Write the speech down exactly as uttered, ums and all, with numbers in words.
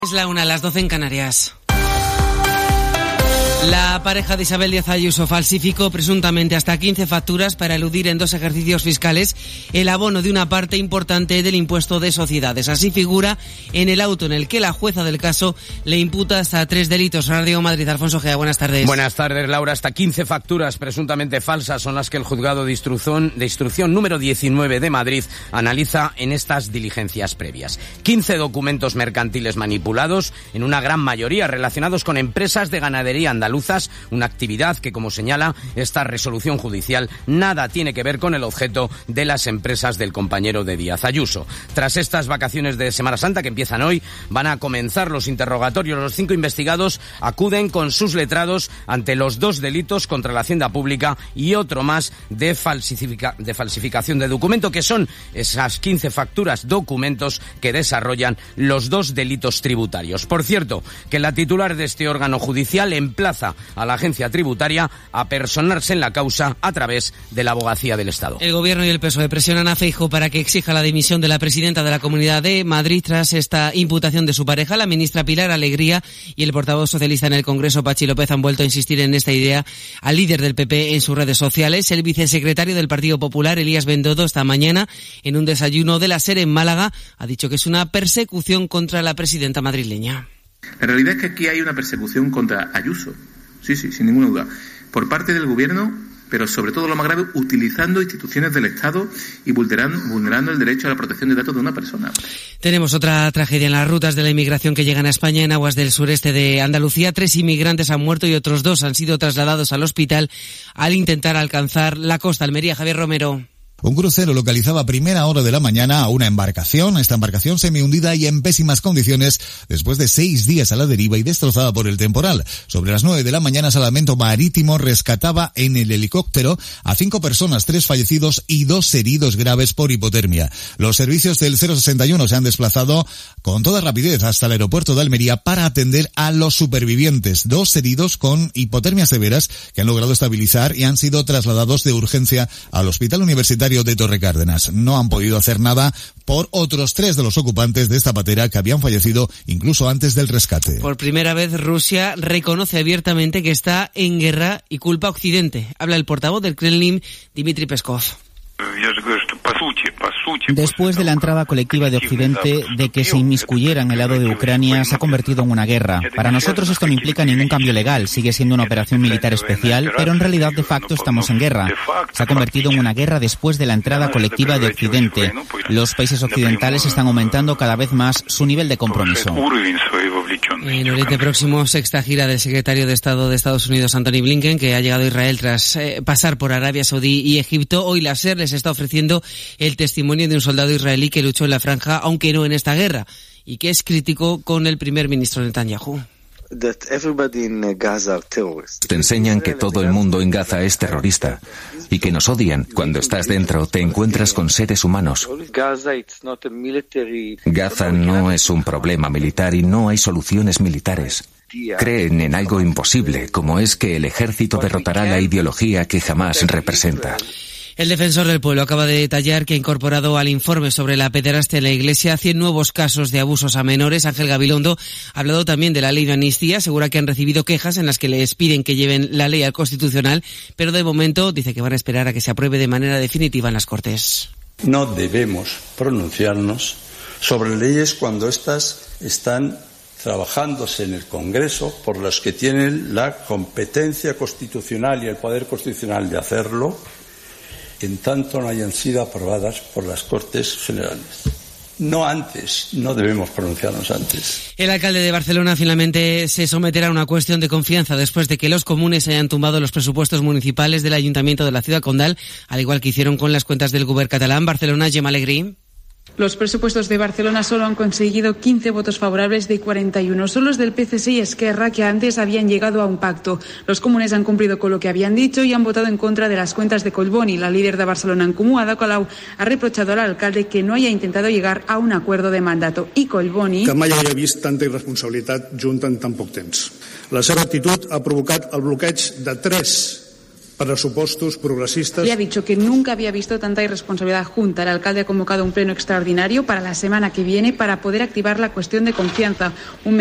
Es la una, a las doce en Canarias. La pareja de Isabel Díaz Ayuso falsificó presuntamente hasta quince facturas para eludir en dos ejercicios fiscales el abono de una parte importante del impuesto de sociedades. Así figura en el auto en el que la jueza del caso le imputa hasta tres delitos. Radio Madrid, Alfonso Gea, buenas tardes. Buenas tardes, Laura. Hasta quince facturas presuntamente falsas son las que el juzgado de instrucción, de instrucción número diecinueve de Madrid analiza en estas diligencias previas. quince documentos mercantiles manipulados, en una gran mayoría relacionados con empresas de ganadería andaluz. Una actividad que, como señala esta resolución judicial, nada tiene que ver con el objeto de las empresas del compañero de Díaz Ayuso. Tras estas vacaciones de Semana Santa que empiezan hoy, van a comenzar los interrogatorios. Los cinco investigados acuden con sus letrados ante los dos delitos contra la hacienda pública y otro más de, falsifica, de falsificación de documento, que son esas quince facturas, documentos que desarrollan los dos delitos tributarios. Por cierto, que la titular de este órgano judicial emplaza a la agencia tributaria a personarse en la causa a través de la Abogacía del Estado. El Gobierno y el P S O E presionan a Feijóo para que exija la dimisión de la presidenta de la Comunidad de Madrid tras esta imputación de su pareja. La ministra Pilar Alegría y el portavoz socialista en el Congreso, Pachi López, han vuelto a insistir en esta idea al líder del P P en sus redes sociales. El vicesecretario del Partido Popular, Elías Bendodo, esta mañana en un desayuno de la SER en Málaga ha dicho que es una persecución contra la presidenta madrileña. La realidad es que aquí hay una persecución contra Ayuso, sí, sí, sin ninguna duda, por parte del Gobierno, pero sobre todo lo más grave, utilizando instituciones del Estado y vulnerando, vulnerando el derecho a la protección de datos de una persona. Tenemos otra tragedia en las rutas de la inmigración que llegan a España en aguas del sureste de Andalucía. Tres inmigrantes han muerto y otros dos han sido trasladados al hospital al intentar alcanzar la costa. Almería, Javier Romero. Un crucero localizaba a primera hora de la mañana a una embarcación, esta embarcación semi-hundida y en pésimas condiciones después de seis días a la deriva y destrozada por el temporal. Sobre las nueve de la mañana, Salvamento Marítimo rescataba en el helicóptero a cinco personas, tres fallecidos y dos heridos graves por hipotermia. Los servicios del cero sesenta y uno se han desplazado con toda rapidez hasta el aeropuerto de Almería para atender a los supervivientes, dos heridos con hipotermias severas que han logrado estabilizar y han sido trasladados de urgencia al Hospital Universitario de Torrecárdenas. No han podido hacer nada por otros tres de los ocupantes de esta patera que habían fallecido incluso antes del rescate. Por primera vez Rusia reconoce abiertamente que está en guerra y culpa a Occidente. Habla el portavoz del Kremlin, Dmitry Peskov. Después de la entrada colectiva de Occidente de que se inmiscuyera en el lado de Ucrania, se ha convertido en una guerra. Para nosotros esto no implica ningún cambio legal, sigue siendo una operación militar especial, pero en realidad de facto estamos en guerra. Se ha convertido en una guerra después de la entrada colectiva de Occidente. Los países occidentales están aumentando cada vez más su nivel de compromiso. En Oriente Próximo, sexta gira del secretario de Estado de Estados Unidos, Antony Blinken, que ha llegado a Israel tras eh, pasar por Arabia Saudí y Egipto. Hoy la SER les está ofreciendo el testimonio de un soldado israelí que luchó en la franja, aunque no en esta guerra, y que es crítico con el primer ministro Netanyahu. Te enseñan que todo el mundo en Gaza es terrorista y que nos odian. Cuando estás dentro te encuentras con seres humanos. Gaza no es un problema militar y no hay soluciones militares. Creen en algo imposible, como es que el ejército derrotará la ideología que jamás representa. El defensor del pueblo acaba de detallar que ha incorporado al informe sobre la pederastia en la Iglesia cien nuevos casos de abusos a menores. Ángel Gabilondo ha hablado también de la ley de amnistía. Asegura que han recibido quejas en las que les piden que lleven la ley al Constitucional, pero de momento dice que van a esperar a que se apruebe de manera definitiva en las Cortes. No debemos pronunciarnos sobre leyes cuando éstas están trabajándose en el Congreso por los que tienen la competencia constitucional y el poder constitucional de hacerlo, en tanto no hayan sido aprobadas por las Cortes Generales. No antes, no debemos pronunciarnos antes. El alcalde de Barcelona finalmente se someterá a una cuestión de confianza después de que los comunes hayan tumbado los presupuestos municipales del Ayuntamiento de la ciudad condal, al igual que hicieron con las cuentas del Govern catalán. Barcelona, Gemma Alegrí. Los presupuestos de Barcelona solo han conseguido quince votos favorables de cuarenta y uno. Son los del P C S y Esquerra, que antes habían llegado a un pacto. Los comunes han cumplido con lo que habían dicho y han votado en contra de las cuentas de Collboni. La líder de Barcelona en Comú, Ada Colau, ha reprochado al alcalde que no haya intentado llegar a un acuerdo de mandato. I Collboni... Que mai havia vist tanta irresponsabilitat junta en tan poc temps. La seva actitud ha provocat el bloqueig de tres pressupostos progresistas. Le ha dicho que nunca había visto tanta irresponsabilidad junta. El alcalde ha convocado un pleno extraordinario para la semana que viene para poder activar la cuestión de confianza. Un